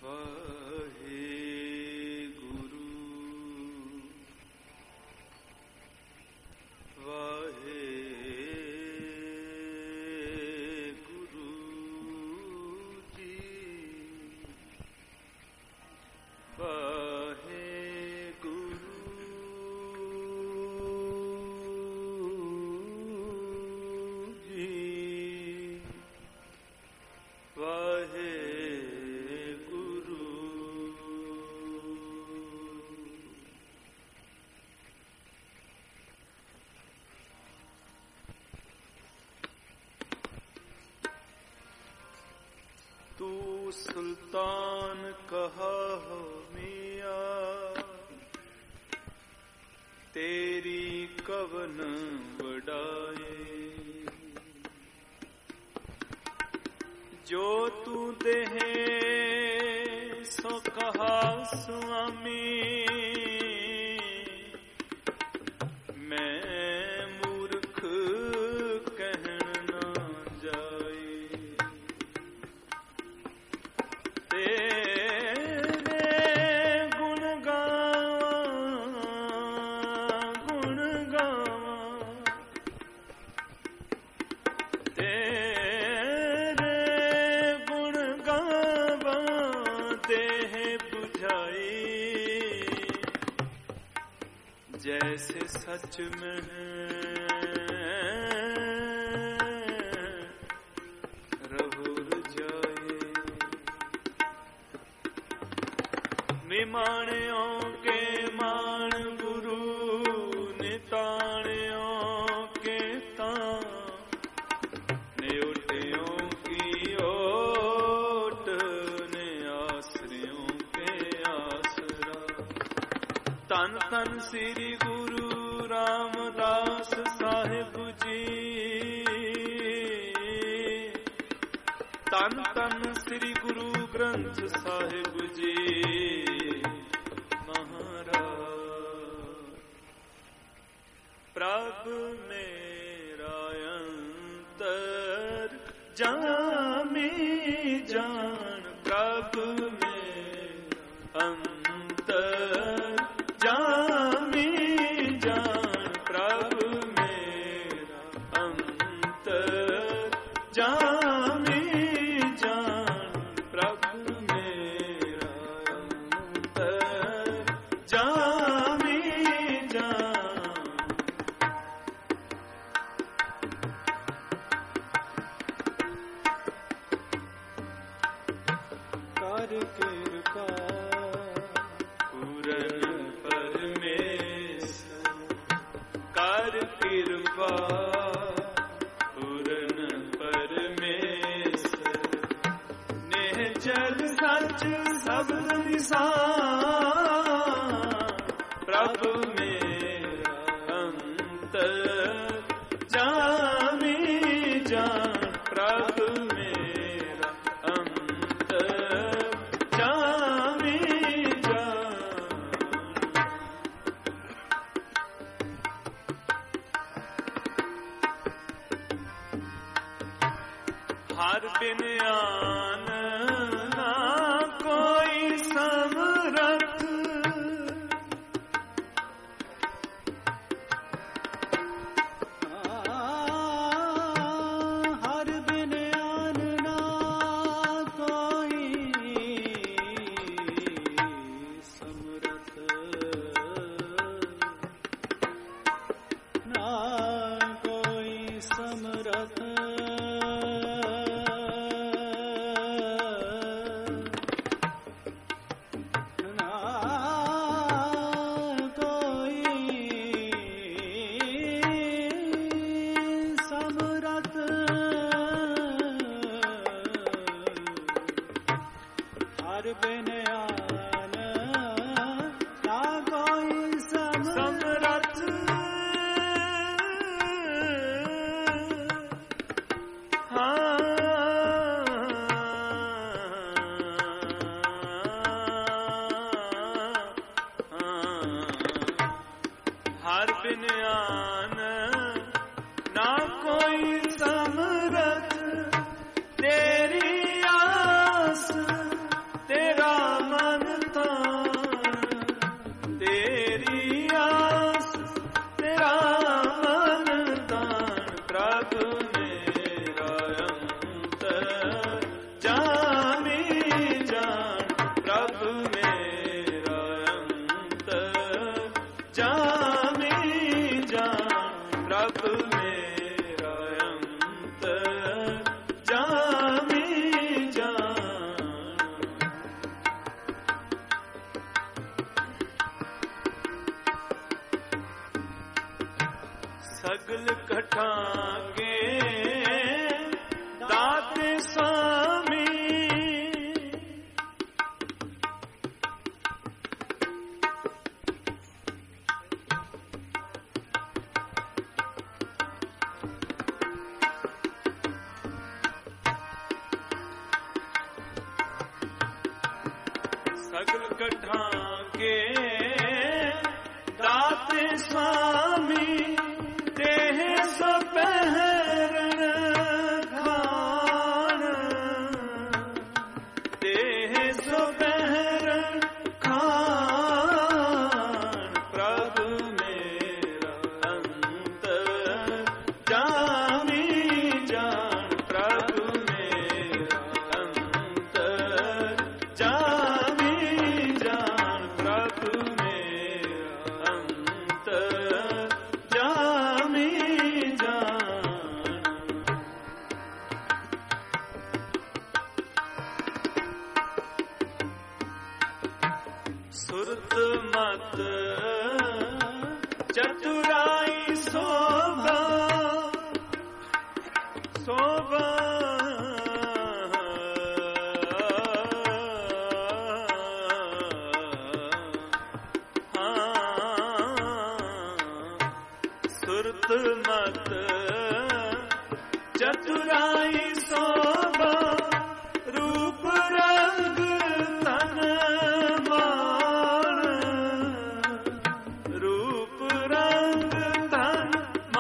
तू सुल्तान कहा हो मियां, तेरी कवन वडाए। जो तू देहे सो कहा स्वामी, मैं मूर्ख कहन ना जाए। तेरे गुण गावा, तेरे गुण गावा देह बुझाई। जैसे सच में रहुर जाए। निमाणियों के मान गुरु, निताणियों के तान, निउटियों की ओट, ने आश्रयों के आसरा। तन तन श्री गुरु रामदास साहिब जी, तन तन श्री गुरु ग्रंथ साहिब जी महाराज। प्रभु मेरा अंतर जामी जान, प्रभु मेरा अंतर जामी जान, प्रभु मेरा अंतर जामी जान, प्रभु मेरा अंतर जामी जान। कर कृपा पूरन परमेश्वर, कर कृपा पूरन परमेश्वर। निश्चल सच शब्द निसार, प्रभु मेरा अंतर जामी जान, प्रभु मेरा अंतर जामी जान। हर बिन आन ना कोई समरथ, हर बिन आन ना कोई समरथ, ना कोई समरथ। ਦਾਤੇ ਸਾਮੀ ਸਗਲ ਕਠਾਂ ਕੇ ਦਾਤੇ ਸਾਮੀ ਦੇਹ ਸੋ ਪਹਿਰਨ ਖਾਨ ਦੇਹ ਸੋ ਪਹਿਰਨ ਖਾਨ ਪ੍ਰਭ ਮੇਰਾ ਅੰਤਰ ਜਾਮੀ ਜਾਣ ਪ੍ਰਭ ਮੇਰਾ ਅੰਤਰ ਜਾਮੀ ਜਾਣ ਪ੍ਰਭ ਮੇਰਾ ਅੰਤਰ ਜਾਮੀ ਜਾਣ ਸੁਰਤ ਮਤ ਚਤੁਰਾਈ ਸੋਭਾ ਸੋਭਾ ਸੁਰਤ ਮਤ ਚਤੁਰਾਈ ਸੋਭਾ ਰੂਪ ਰੰਗ ਤਨ ਮਾਣ ਰੂਪ ਰੰਗ ਤਨ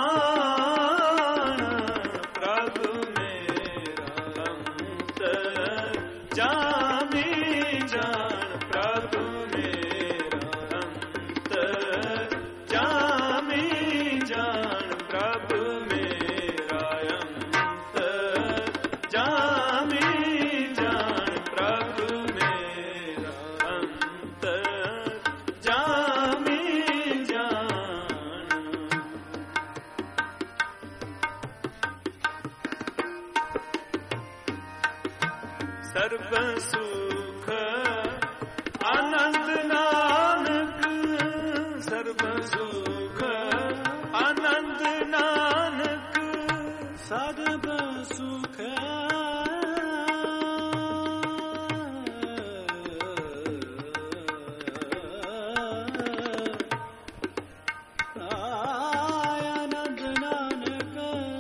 ਮਾਣ ਪ੍ਰਭ ਮੇਰਾ ਅੰਤਰ ਜਾਮੀ ਜਾਣ ਪ੍ਰਭ ਮੇਰਾ ਅੰਤਰ ਜਾਮੀ ਜਾਣ ਪ੍ਰਭ ਮੇਰਾ ਅੰਤਰ ਜਾਮੀ ਜਾਣ ਪ੍ਰਭ ਮੇਰਾ ਅੰਤਰ ਜਾਮੀ ਜਾਣ ਸਰਬ ਸੁਖ ਆਨੰਦ ਨਾਨਕ ਸਰਬ ਸੁਖ ਆਨੰਦ ਨਾਨਕ ਸਰਬ ਸੁਖ ਆਨੰਦ ਨਾਨਕ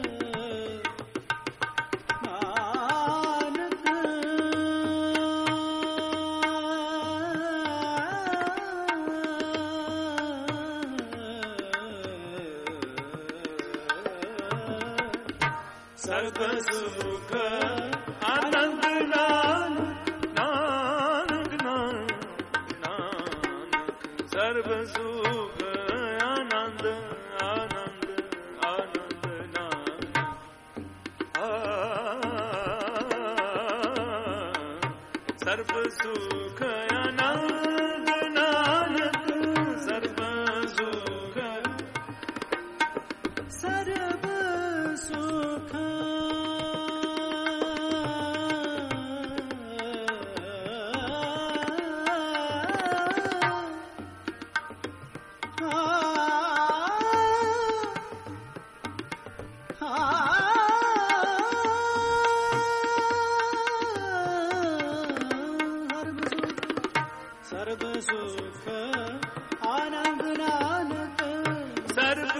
ਸਰਬ ਸੁਖ ਆਨੰਦ ਨਾਨਕ ਨਾਨਕ ਨਾਨਕ ਸਰਬ ਸੁਖ ਆਨੰਦ ਆਨੰਦ ਆਨੰਦ ਨਾਨਕ ਸਰਬ ਸੁਖ ਆਨੰਦ ਨਾਨਕ ਸਰਬ ਸੁਖ ਸਰਬ ਸੁਖ ਸਰਬ ਸੁਖ ਆਨੰਦ ਨਾਨਕ ਸਰਬ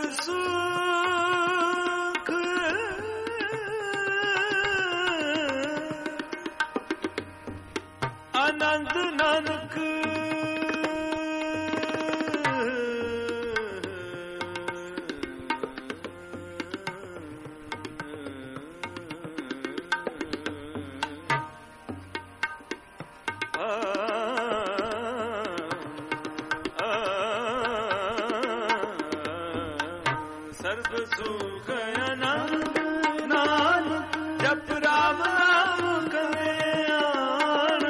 ਸੁਖ ਆਨੰਦ ਨਾਨਕ ਸਰਬ ਸੁਖ ਆਨੰਦ ਨਾਨਕ ਜਪ ਰਾਮ ਨਾਮ ਕਲਿਆਣ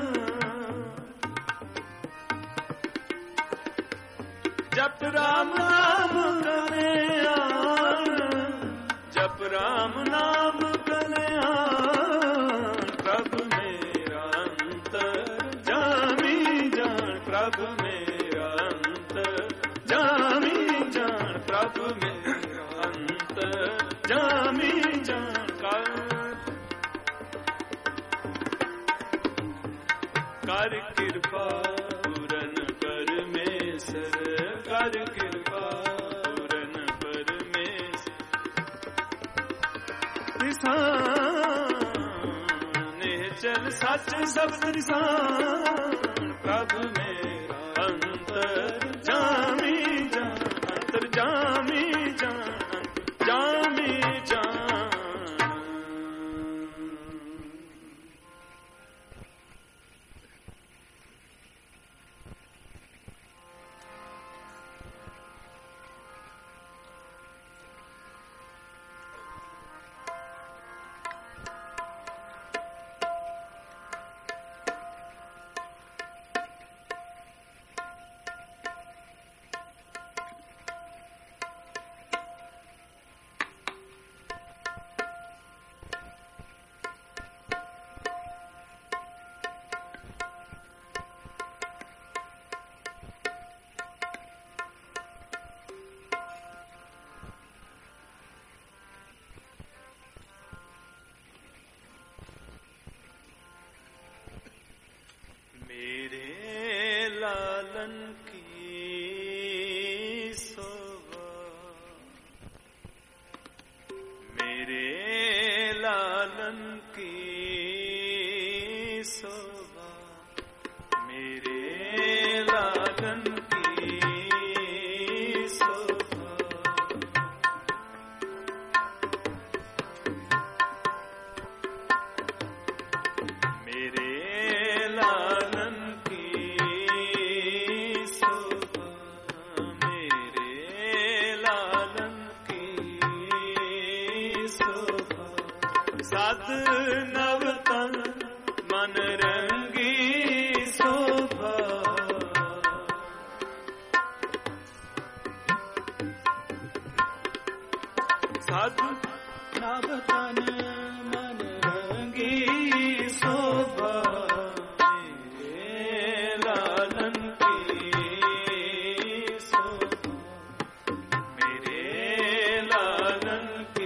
ਜਪ ਰਾਮ ਨਾਮ ਕਲਿਆਣ ਜਪ ਰਾਮ ਨਾਮ ਕਲਿਆਣ ਪ੍ਰਭ ਮੇਰਾ ਅੰਤਰ ਜਾਮੀ ਜਾਣ ਪ੍ਰਭ ਮੇਰਾ ਅੰਤਰ ਜਾਮੀ ਜਾਣ ਪ੍ਰਭ ਮੇਰਾ ਅੰਤਰ ਜਾਮੀ ਜਾਣ कर कृपा पूरन परमेश्वर कर कृपा पूरन परमेश्वर निश्चल सच शब्द निशान प्रभु मेरा अंतर जामी जान अंतर जामी जान जामी जान। लालन की शोभा मेरे लालन की शोभा मेरे लालन की शोभा मेरे लालन साध नवतन मन रंगी शोभा साध नवतन मन रंगी शोभा मेरे लालन की शोभा मेरे लालन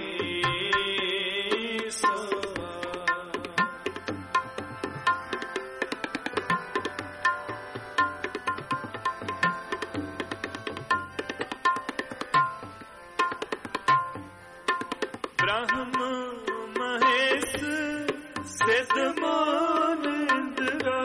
ब्रह्म महेश सिद्ध मान इंद्रा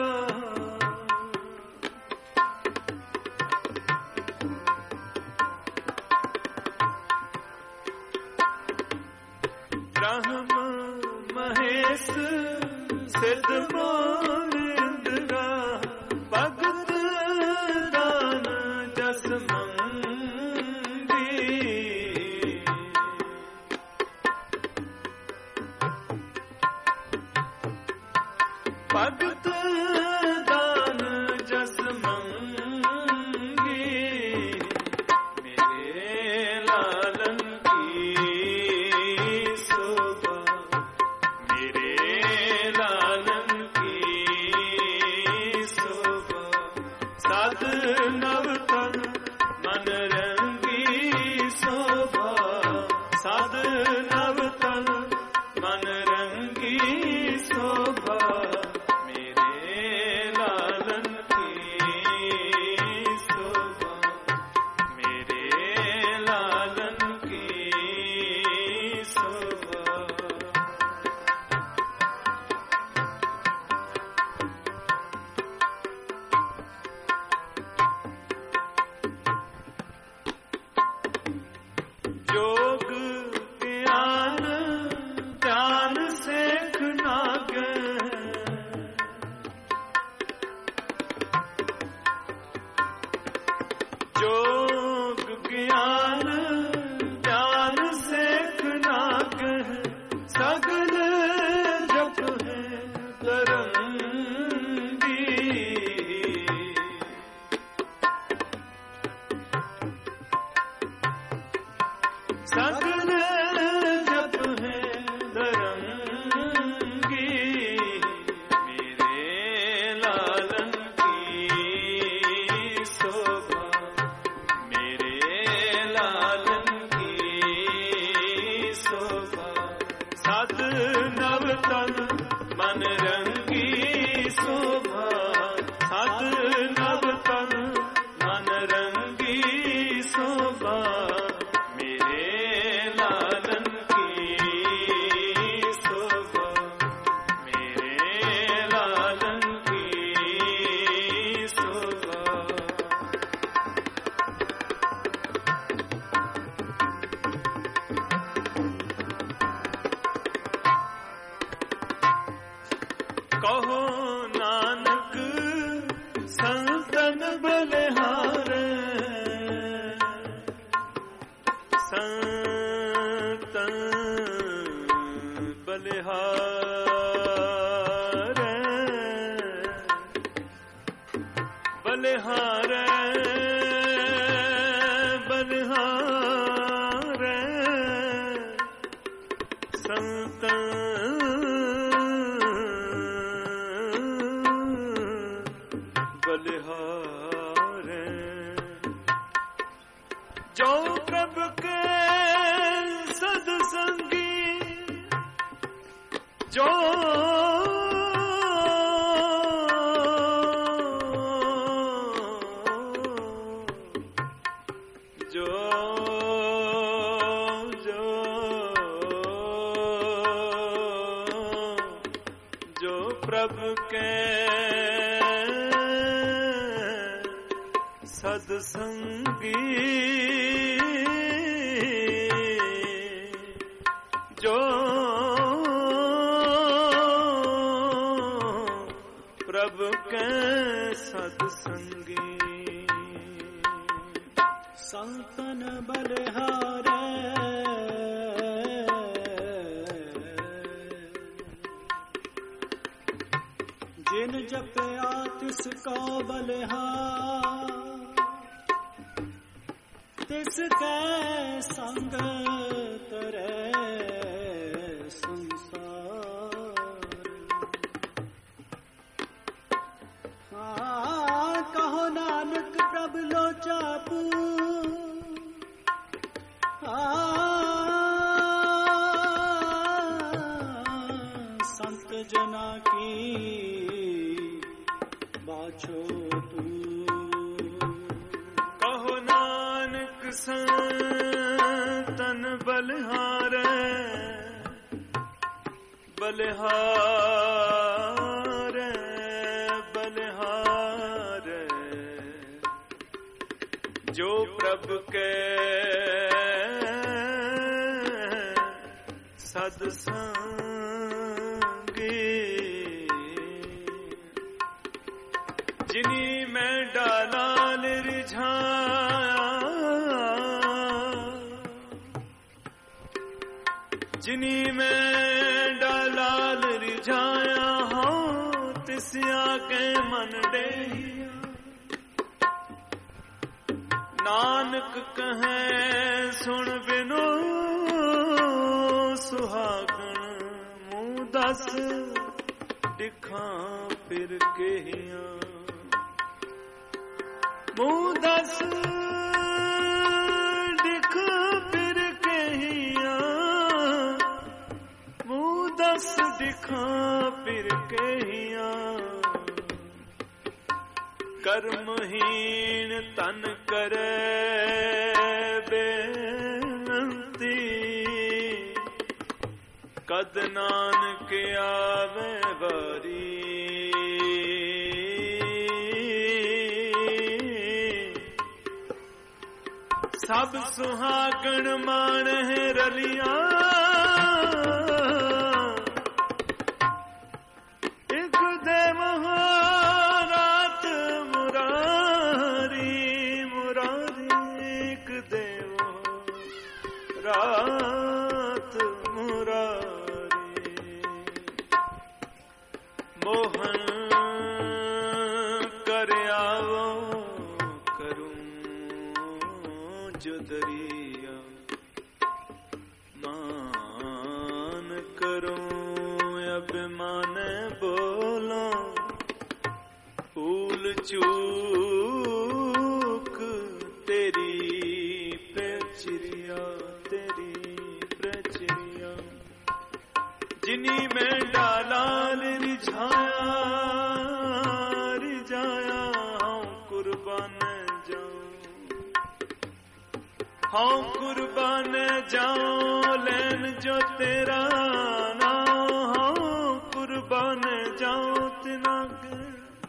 ब्रह्म महेश सिद्ध मान इंद्रा भगत दान जस भगत दान जस मंगी मेरे लालन की शोभा मेरे लालन की शोभा साध नवतन मन रंगी शोभा साध नवतन मन रंगी शोभा योग ज्ञान ध्यान सेख नागे योग ज्ञान ध्यान सेख नागे सगल जप है तरंगी सगल जप है दरंगी मेरे लालन की शोभा कहो नानक संतन बलिहारे संतन बलिहारे बलिहारे बलिहारे संतन बलिहारे जो प्रभु के सत्संगी जो प्रभु के सत्संगी जो प्रभु के सत्संगी संतन बलिहारे जिन जपया तिसका बलिहार तिसके संग तरे संसार कहो नानक प्रभु लोचा पू संत जना की बाछो तू कहो नानक संतन बलिहारे बलिहारे बलिहारे जो प्रभु के सत्संगी जिन्हीं में डाला रिझाया जिन्हीं में डाला रिझाया हो तिसिया के मन दे नानक कहे सुन बिनो सुहागण मुँह दस दिखा फिर के मुँह दस दिखा फिर के मुँह दस दिखा फिर के कर्महीन तन करे बेनंती कद नानक आवे बारी सब सुहागण मान है रलिया एक देव रात मुरारी मुरारी एक देव रात मुरारी मोहन कर आवो करूं जुदरिया मान करूं अभिमान बोलो भूल चूक तेरी प्रचरिया जिन्हीं में डाला रिझाया हाँ कुर्बान हाँ कुर्बान जाओ लेन जो तेरा नाम हाँ कुर्बान जाओ तिना के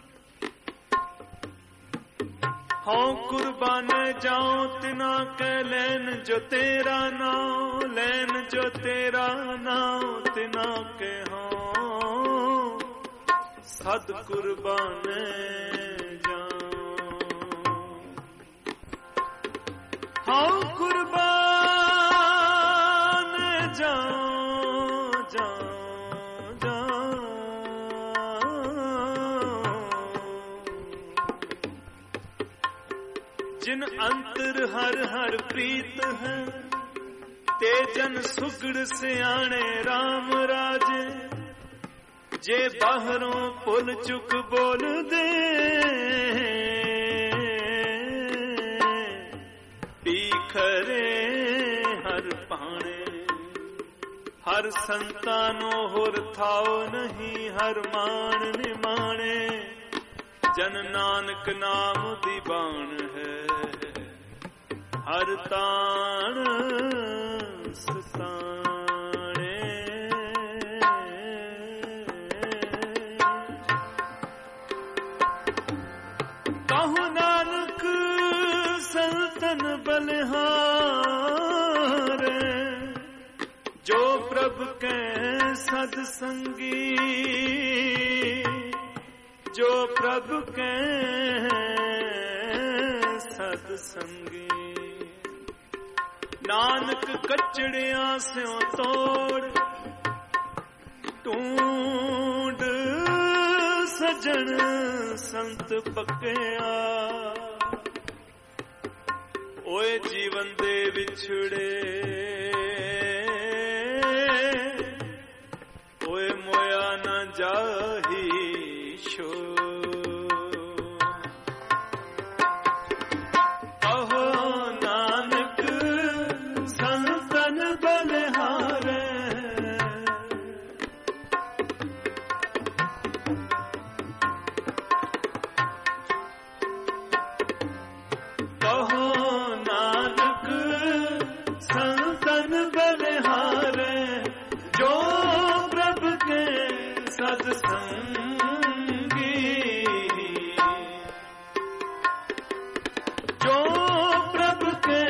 हाँ कुर्बान जाओ तिना के लेन जो तेरा नाम लेन जो तेरा नाम तिना के हाँ सद कुर्बाने हाँ कुर्बान जाऊं जाऊं जाऊं जिन अंतर हर हर प्रीत है ते जन सुगड़ सियाणे राम राजे जे बाहरों पुल चुक बोल दे खरे हर पाणे हर संतानो होर थाओ नहीं हर मान निमाणे जन नानक नाम दीवान है हर ताण सताणे कहु नानक संतन बलिहार जो प्रभु के सत्संगी जो प्रभु के सत्संगी नानक कचड़िया से तोड़ टूंड सजन संत पक्या ओए जीवन दे विछड़े ओए मोया न जाही शो अहो नानक संतन बलिहारे संतन बलिहारे जो प्रभु के सत्संगी जो प्रभु के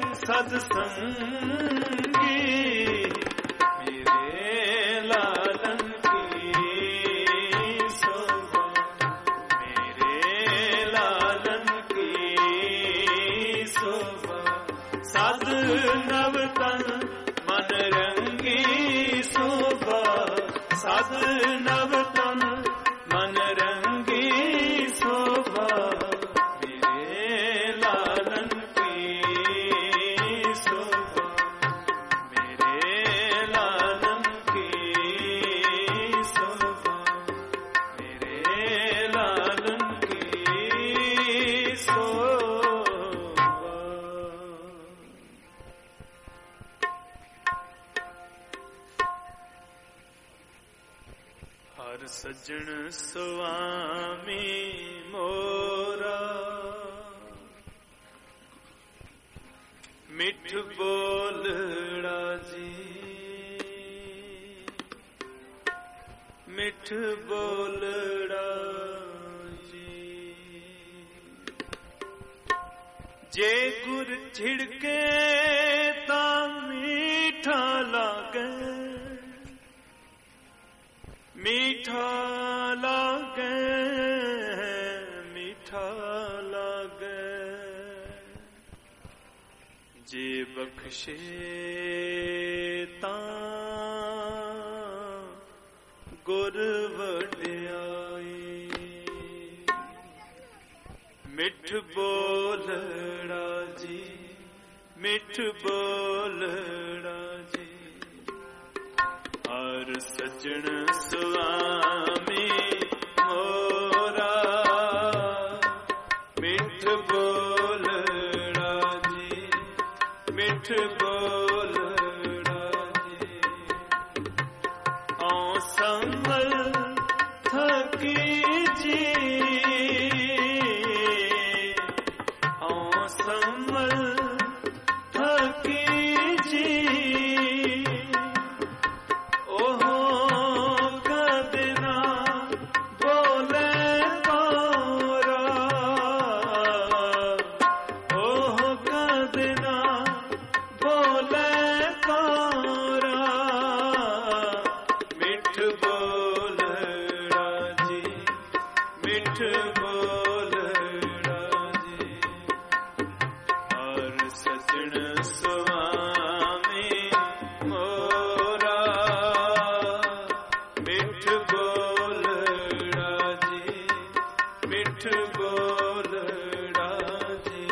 सत्संगी मेरे लालन की शोभा मेरे लालन की शोभा सद नवतन मन रंगी शोभा सद नवतन मन रंगी शोभा मेरे लालन की शोभा मेरे लालन की शोभा मेरे लालन की शोभा। हर सज्जन स्वामी मोरा मिठ बोलड़ा जी मिठ बोलड़ा जी जे गुर छिड़के ता मीठा लागे मीठा लागे मीठा लागे जे बख्शे ता गुर वड्याई मिठ बोलड़ा जी मिठ बोलड़ा जी हर सज्जन स्वामी मोरा मिठ बोलड़ा जी मिठ बोलड़ा जी औ संभल थकी जी औ संभल थकी जी मिठ बोलड़ा जी बोलड़ा जी हर सजन स्वामी मोरा मिठ बोलड़ा जी मिठ बोलड़ा जी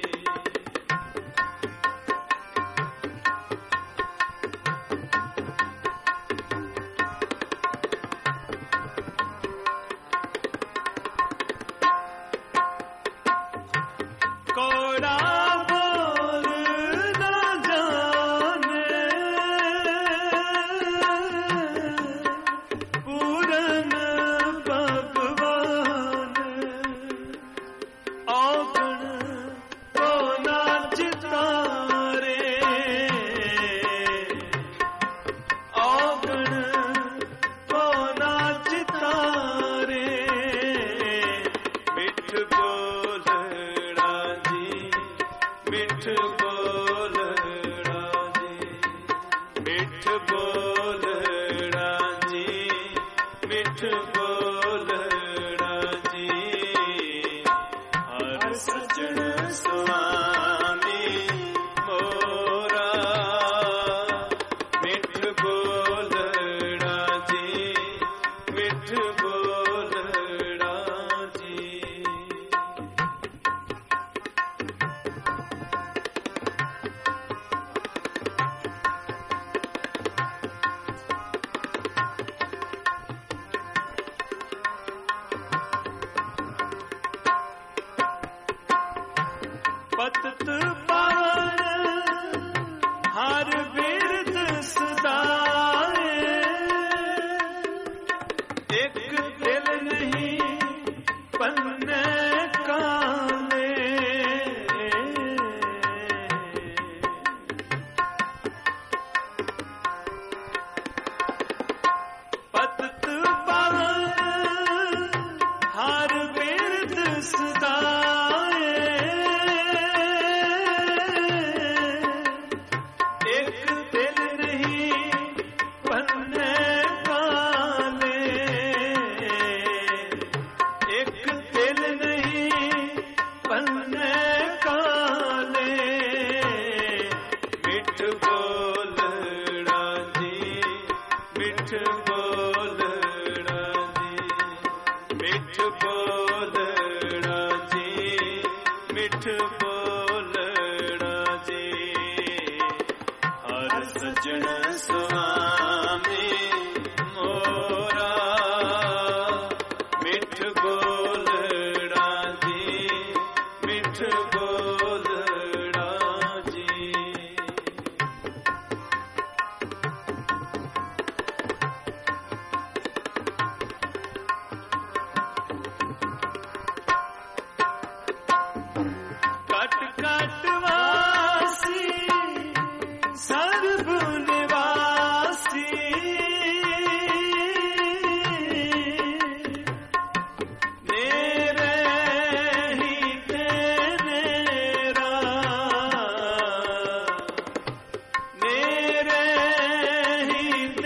कोड़ा बोल न जाने पूरन भगवान औगण को नाच तारे औगण को नाच तारे मिठ बोलड़ा जी मिठ बोलड़ा जी मिठ बोलड़ा जी मिठ बोलड़ा जी हर सजन स्वामी मोरा मिठ बोलड़ा जी मिठ बोलड़ा जी पतत पावन हर बिरद सदाए एक दिल नहीं पन्ने काले पतत पावन हर बिरद सदाए एक दिल नहीं पन्ने काले एक दिल नहीं पन्ने काले मिठ बोलड़ा जी मिठ बोलड़ा जी मिठ बोलड़ा जी मिठ बोलड़ा जी हर सजन स्वामी मोरा मिठ बोलड़ा जी मिठ बोलड़ा जी कट कट वासी सर्व निवासी मेरे ही तेरा मेरे ही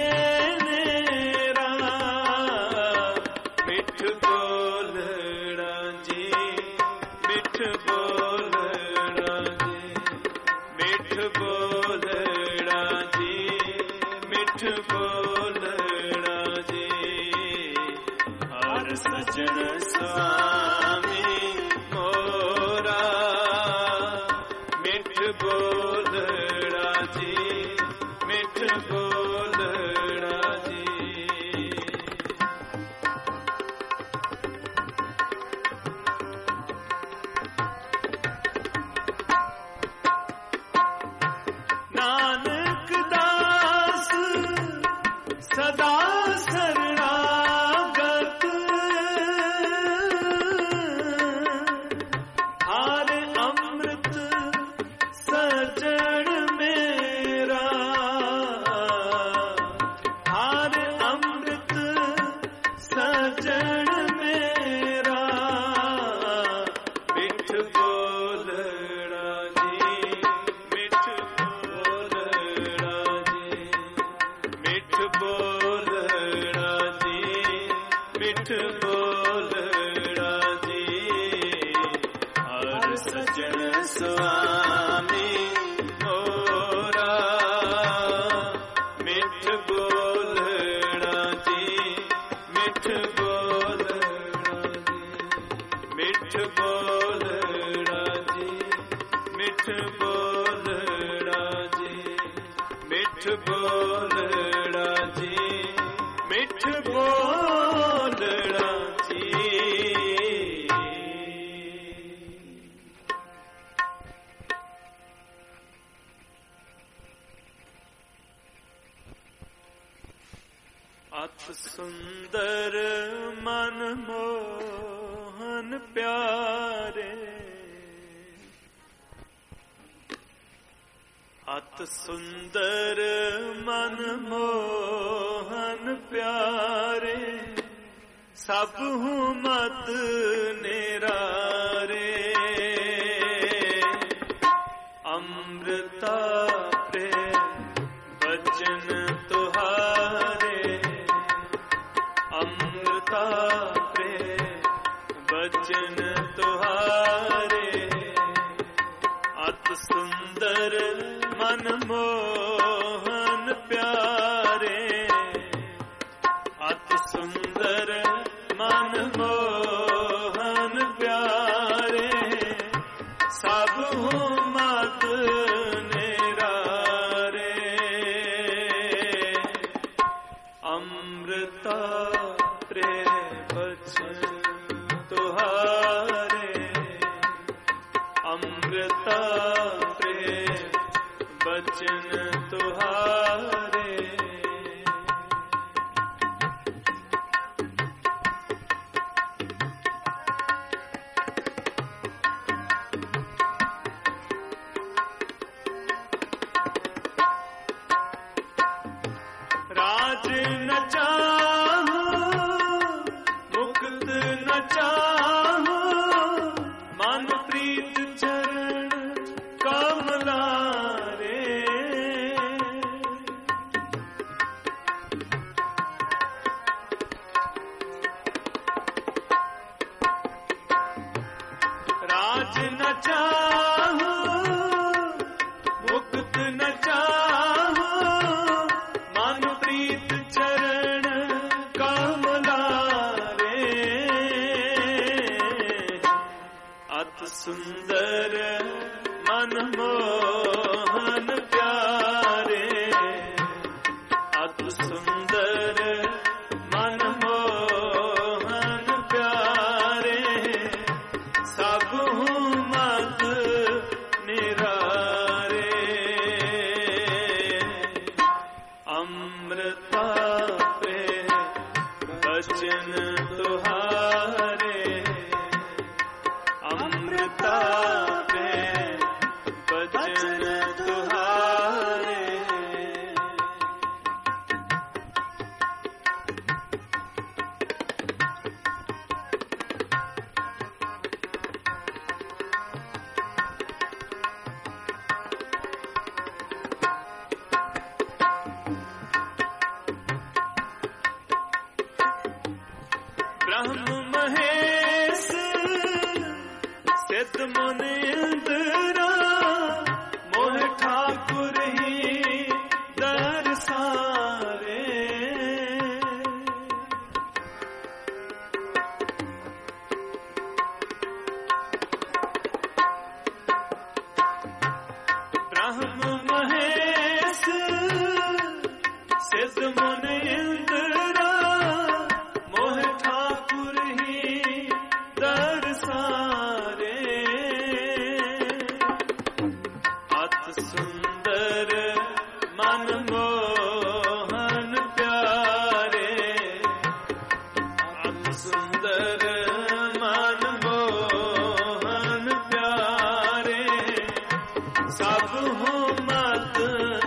तेरा मिठ बोलड़ा जी मिठ बोलड़ा जी मिठ बोलड़ा जी मिठ बोलड़ा जी हर सजन स्वामी मोरा मिठ बोलड़ा जी मिठ बोलड़ा जी नानक दास सदा शरणागत हार अमृत सजन मेरा हार अमृत सजन मेरा मिठ बोलड़ा जी मिठ बोलड़ा जी मिठ बोलड़ा जी मिठ बोलड़ा स्वामी मोरा मिठ बोलड़ा जी मिठ बोलड़ा जी मिठ बोलड़ा जी मिठ बोलड़ा जी मिठ बोलड़ा जी मिठ बोलड़ा जी। अत सुंदर मन मोहन प्यारे अत सुंदर मन मोहन प्यारे सब हूँ मत निरारे अमृता प्रेम वचन तुहारे अमृता प्रेम वचन तुहारे अत सुंदर मन मोहन प्यारे अत सुंदर मन मोहन प्यारे सब हूँ मत निरारे अमृता प्रेम वचन तुहारे अमृता प्रेम वचन तुहारे राज न चाहो मुक्त न चाहो मन प्रीत चरण कमलारे राज न चाहो मुक्त न चाहो मन प्रीत चरण कमलारे अत सुंदर मन मोहन प्यारे अत सुंदर मन मोहन प्यारे सब हूँ मत निरारे अमृता प्रेम वचन तुहारे अमृता प्रेम वचन तुहारे ब्रह्म महेश सिद्ध मुनि इंद्रा मोह ठाकुर ही दरसारे ब्रह्म महेश सिद्ध मुनि इंद्रा मोह ठाकुर ही दरसारे अत सुंदर मन मोहन प्यारे अत सुंदर मन मोहन प्यारे सब हूँ मत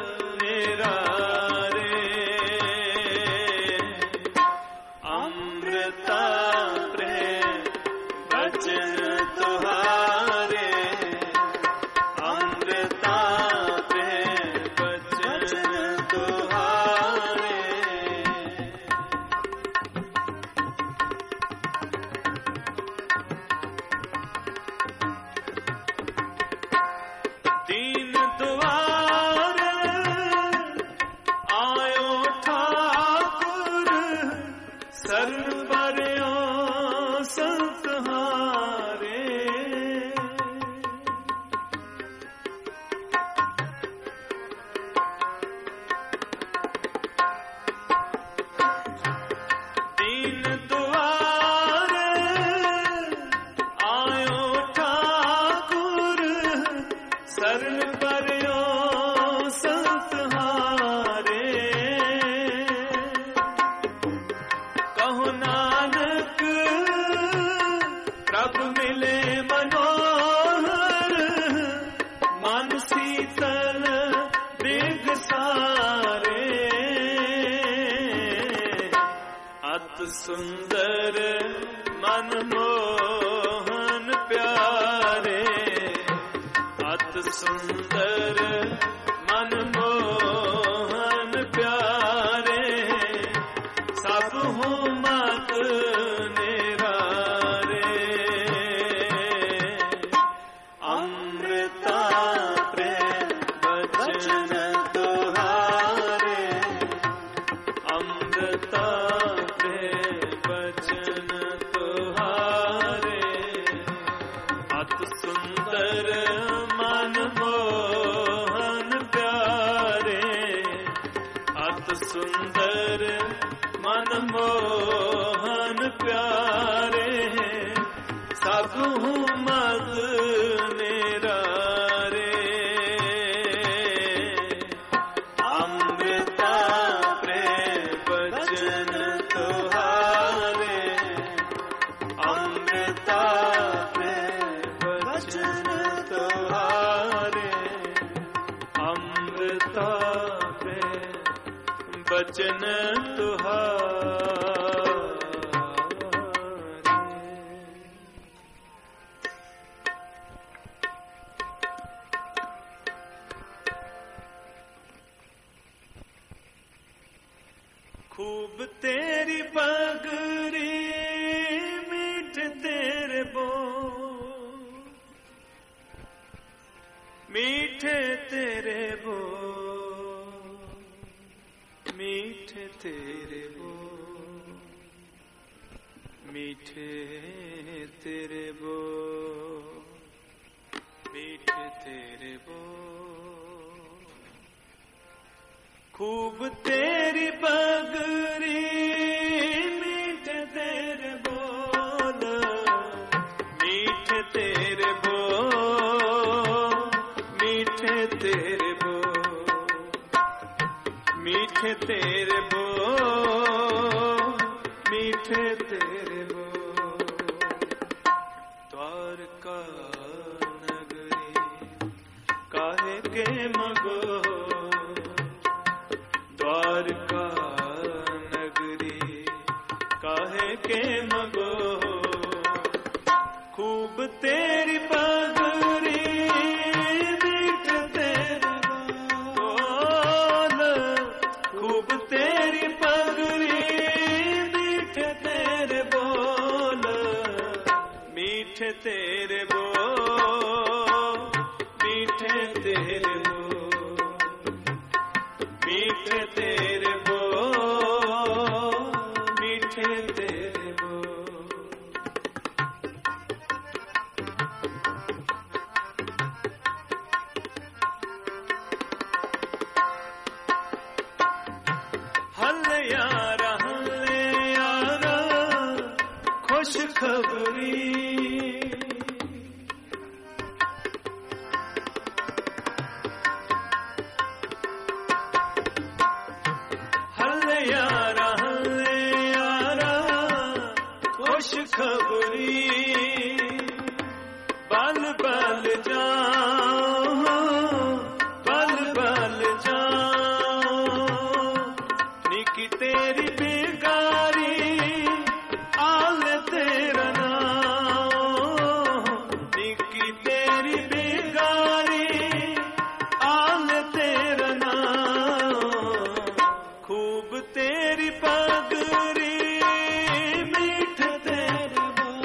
निरारे अमृता प्रेम वचन तुहारे अमृता प्रेम वचन तुहारे पर्यो संत हारे दीन दुआरे आयो ठाकुर शरण पर्यो संत हारे कहो नानक प्रभु मिले मनोहर मन शीतल दिग सारे अत सुंदर मन मोहन प्यारे अत सुंदर मन मोहन प्यारे सब हो मत निरारे अमृता प्रेम वचन तुहारे अमृता प्रेम वचन तुहारे अत सुंदर मन मोहन प्यारे अत सुंदर मन मोहन प्यारे सब मत निरारे अमृता प्रेम वचन तुहारे अमृता प्रेम वचन तुहारे अमृता प्रेम वचन तुहारे खूब तेरी पगरी मीठ तेरे बोल मीठे तेरे बोल मीठे तेरे बोल मीठे तेरे बोल मीठे तेरे बोल खूब तेरी पगरी मीठे तेरे बोल मीठे तेरे बोल मीठे तेरे बोल मीठे तेरे बोल मीठे तेरे बोल द्वारका नगरी काहे के मगो द्वारका नगरी काहे के मगो खूब तेरी पगरी मीठ तेरे बोल खूब तेरी पगरी मीठ तेरे बोल मीठ तेरे बोल मीठे तेरे बोल मीठे तेरे बोल मीठे तेरे बोल हल्ले यारा खुश खबरी खुश खबरी बल बल जाओ बल बल जाओ निकी तेरी बेगारी आल तेरा नाम निकी तेरी बेगारी आल तेरा नाम खूब तेरी पगरी मीठ तेरे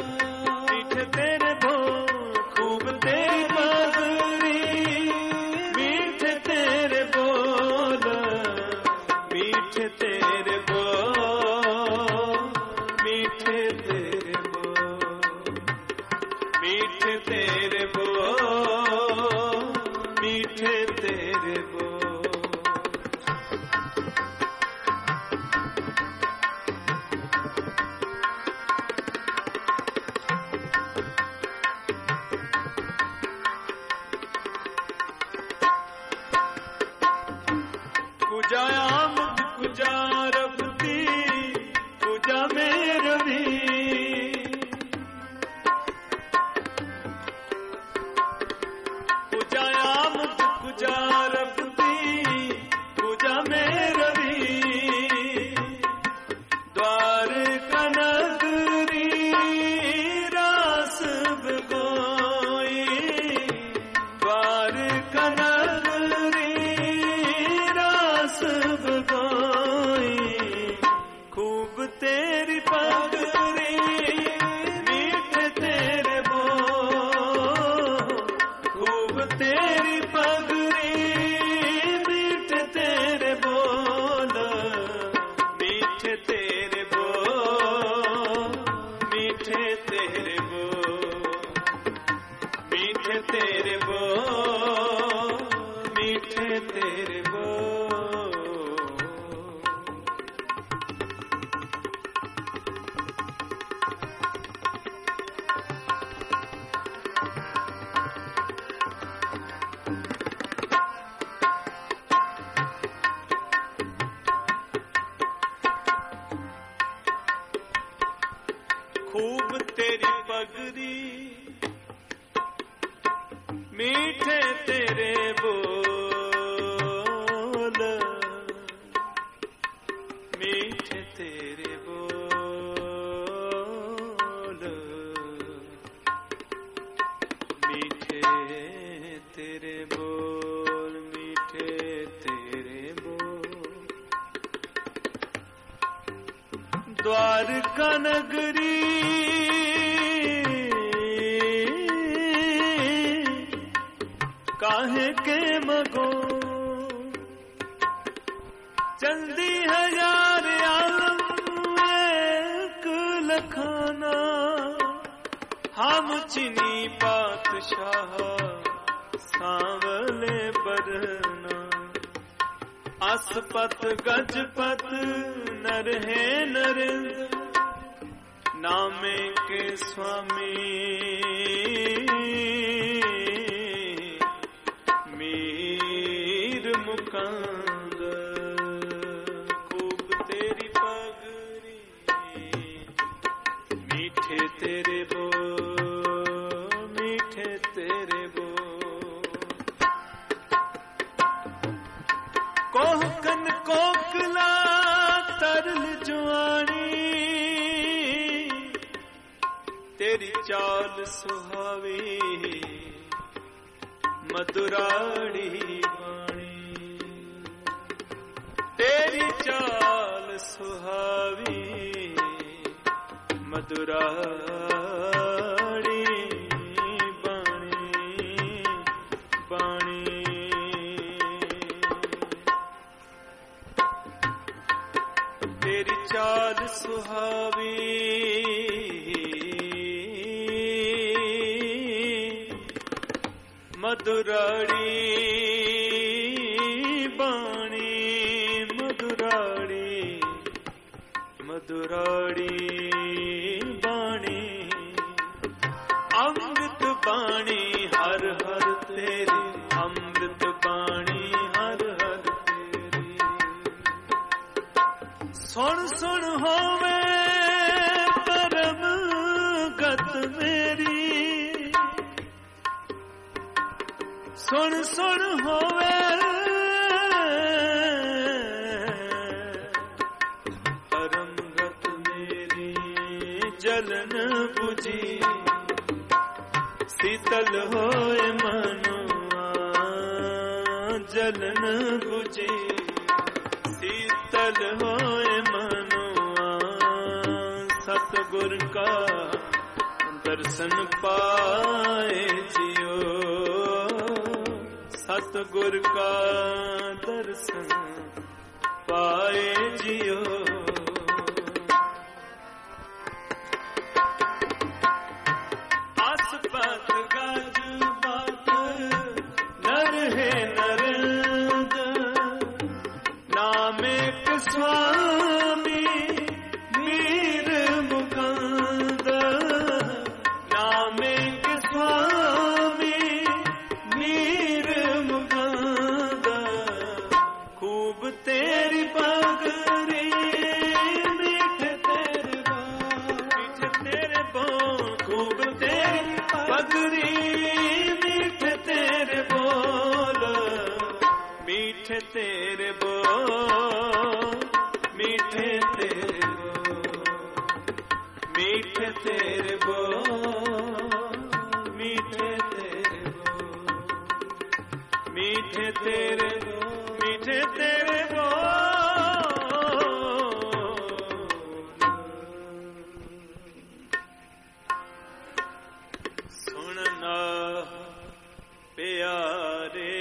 बोल खूब तेरी पगरी मीठ तेरे बोल मीठ तेरे बोल मीठ मीठे तेरे बोल, मीठे तेरे बोल, मीठे तेरे बोल। खूब तेरी पगड़ी, मीठे तेरे बोल, मीठे तेरे बोल, मीठे तेरे बोल, मीठे तेरे बोल। द्वारका नगरी काहे के मगो, चंदी हजार आलम एक लखाना, हम चिनी पातशाह सांवले बरना। असपत गजपत नर है नरेंद्र, नामे के स्वामी मीर मुकंद। खूब तेरी पगड़ी, मीठे तेरे बोल, मीठे तेरे बोल। कोहकन कोकला तरल जुआनी, तेरी चाल सुहावी मधुराड़ी वाणी। तेरी चाल सुहावी मधुराड़ी वाणी, वाणी। तेरी चाल सुहावी मधुराड़ी बाणी, मधुराड़ी, मधुराड़ी बाणी। अमृत बाणी हर हर तेरी, अमृत बाणी हर हर तेरी। सुन सुन होवे परम गत मेरी, सुन सुन होवे परम गत मेरी। जलन बुझी शीतल होए मनुआ, जलन बुझी शीतल होए मनुआ। सतगुर का दर्शन पाए जियो, सतगुर का दर्शन पाए जियो। स्वामी मीर मुकंद नामे के स्वामी मीर मुकंद खूब तेरी पगरी मीठे तेरे बोल खूब तेरी पगरी मीठे तेरे बोल मीठे तेरे बोल मीठे तेरे बोल मीठे तेरे बोल मीठे तेरे बोल मीठे तेरे बोल मीठे तेरे बोल सुनना प्यारे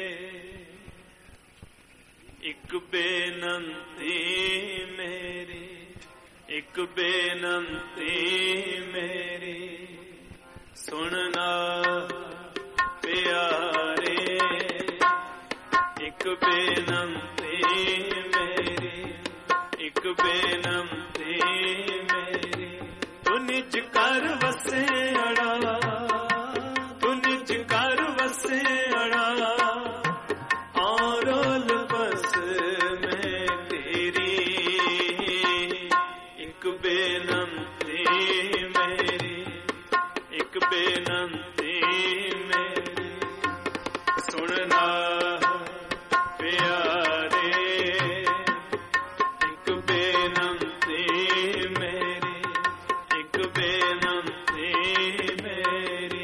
एक बेनंती मेरी एक बेनंती मेरी सुनना प्यारे एक बेनंती मेरी एक बेनंती मेरी तू निज कर वसे अड़ा तू निज कर वसे अड़ा और बस मैं तेरी एक बेनंती मेरी एक बेनंती मेरी सुनना प्यारे एक बेनंती मेरी एक बेनंती मेरी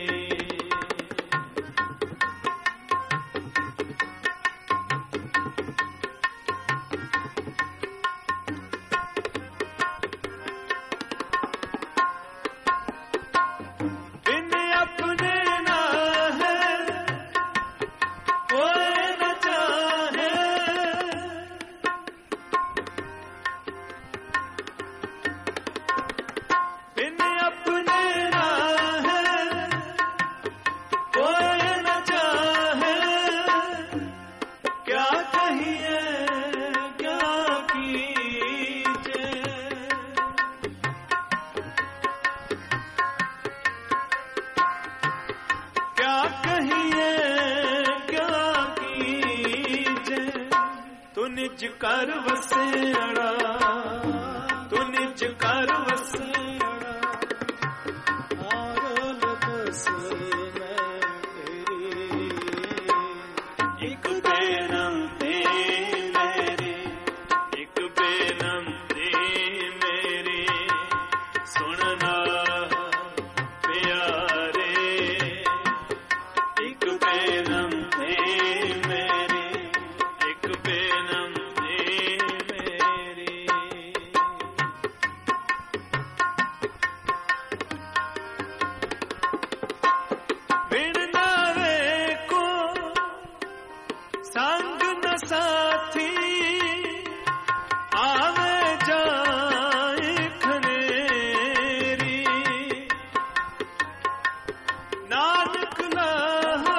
निज कर वसे अड़ा तू निज कर वसे अड़ा और बस मैं तेरी एक बेनंती मेरी एक बेनंती मेरी सुनना प्यारे एक बेनंती मेरी एक बेनंती मेरी बिन नावे को संग न साथी आवे जाए खनेरी नानक लाहा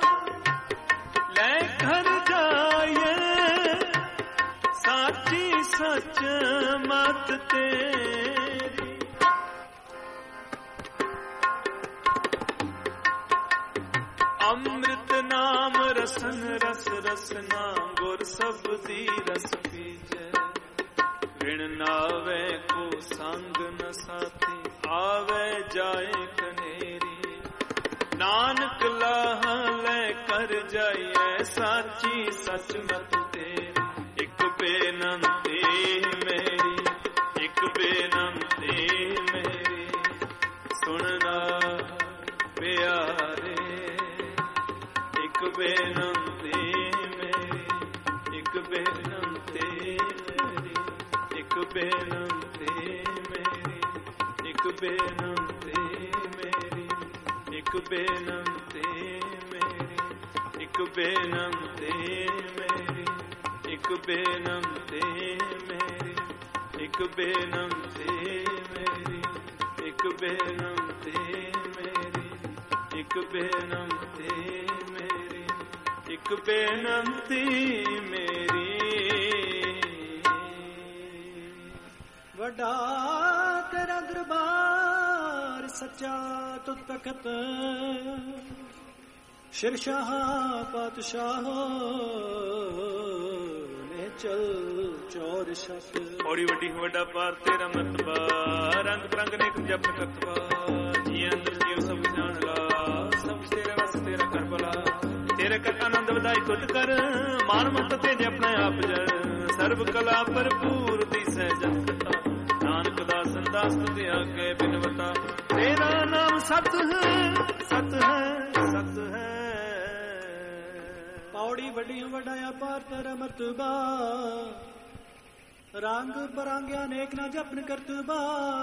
ले घर जाए साची सच मत तेरी अमृत नाम रसन रस रसना गुर सबदी रस पीजे बिन नावे को संग न साथी आवे जाए कनेरी नानक लाह ले कर जाइए साची सच मत तेरी एक बेनंती मेरी एक बेनंती मेरी सुनना प्यारे एक बेनंती मेरी एक बेनंती मेरी एक बेनंती मेरी एक बेनंती मेरी एक बेनंती मेरी एक बेनंती मेरी एक बेनंती मेरी एक बेनंती मेरी एक बेनंती मेरी एक बेनंती मेरी एक बेनंती मेरी ਵੱਡਾ ਤੇਰਾ ਦਰਬਾਰ ਸੱਚਾ ਤੁਧ ਤਖਤ ਸ਼ਿਰਸ਼ਾਹ ਪਾਤਸ਼ਾਹ ਨੇ ਚਲ ਚੌਰ ਸ਼ਕ ਔੜੀ ਵੱਡੀ ਵੱਡਾ ਪਾਰ ਤੇਰਾ ਮਰਤਬਾ ਰੰਗ ਬਰੰਗ ਨੇ ਜਪ ਕਰਤਵਾ ਜੀ ਅੰਦਰ ਜੀਵ ਸਭ ਜਾਣ ਲਾ ਸਭ ਤੇਰੇ ਵਸ ਤੇਰਾ ਕਰ ਭਲਾ ਤੇਰੇ ਕਰ ਆਨੰਦ ਵਧਾਈ ਤੁਧ ਕਰ ਮਾਨ ਮਤ ਤੇ ਆਪਣਾ ਆਪ ਜੜ ਸਰਬ ਕਲਾ ਭਰਪੂਰ ਦੀ ਸਹਿਜਨ ਕਥਾ ਨਾਨਕ ਦਾ ਸੰਦਾਸ ਤੁਧ ਆਗੇ ਬਿਨਵਤਾ ਤੇਰਾ ਨਾਮ ਸਤ ਹੈ ਸਤ ਹੈ ਸਤ ਹੈ ਪੌੜੀ ਵੱਡੀ ਵੱਡਾ ਪਾਰ ਤੇਰਾ ਮਰਤਬਾ ਰੰਗ ਬਰੰਗਿਆ ਨੇਕ ਨਾ ਜਪਨ ਕਰਤਬਾ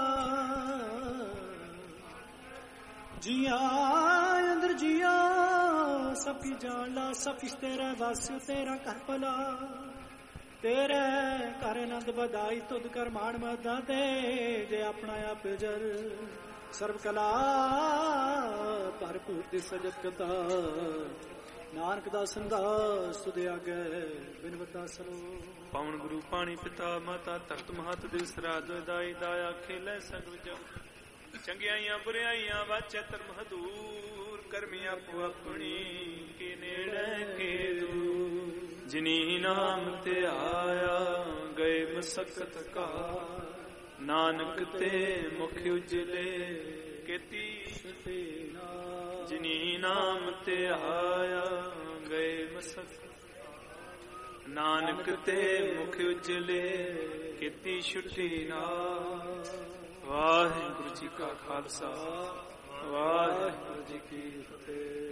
ਜੀਆ ਅੰਦਰ ਜੀਆ ਸਭ ਕੀ ਜਾਣ ਲਾ ਸਭ ਕਿਸ ਤੇਰਾ ਵਸ ਤੇਰਾ ਘਰ ਭਲਾ ਤੇਰੇ ਘਰ ਆਨੰਦ ਵਧਾਈ ਤੁਧ ਕਰ ਮਾਣ ਮਦਾ ਤੇ ਜੇ ਆਪਣਾ ਆਪ ਜਰ ਸਰਬ ਕਲਾ ਭਰਪੂਰ ਦੀ ਸਜਤ ਕਥਾ ਨਾਨਕ ਦਾ ਸੰਦਾਸ ਤੁਧ ਆਗੇ ਬਿਨਵਤਾ ਸਰੋ ਪਾਵਨ ਗੁਰੂ ਪਾਣੀ ਪਿਤਾ ਮਾਤਾ ਧਰਤ ਮਹਤ ਦਿਵਸ ਰਾਜ ਦਾਈ ਦਾਇਆ ਖੇਲੇ ਸਗਲ ਜਗ ਚੰਗਿਆਈਆਂ ਬੁਰਿਆਈਆਂ ਵਾਚੈ ਧਰਮ ਹਦੂਰ ਕਰਮੀ ਆਪੋ ਆਪਣੀ ਕੇ ਨੇੜੇ ਕੇ ਦੂਰ ਜਿਨੀ ਨਾਮ ਤੇ ਆਇਆ ਗਏ ਮਸਕਤ ਕਾ ਨਾਨਕ ਤੇ ਮੁਖ ਉਜਲੇ ਕੀਤੀ ਜਿਨੀ ਨਾਮ ਤੇ ਆਇਆ ਗਏ ਮਸਕਤ ਨਾਨਕ ਤੇ ਮੁਖ ਉਜਲੇ ਕੀਤੀ ਛੁੱਟੀ ਨਾ ਵਾਹਿਗੁਰੂ ਜੀ ਕਾ ਖਾਲਸਾ ਵਾਹਿਗੁਰੂ ਜੀ ਕੀ ਫਤਿਹ।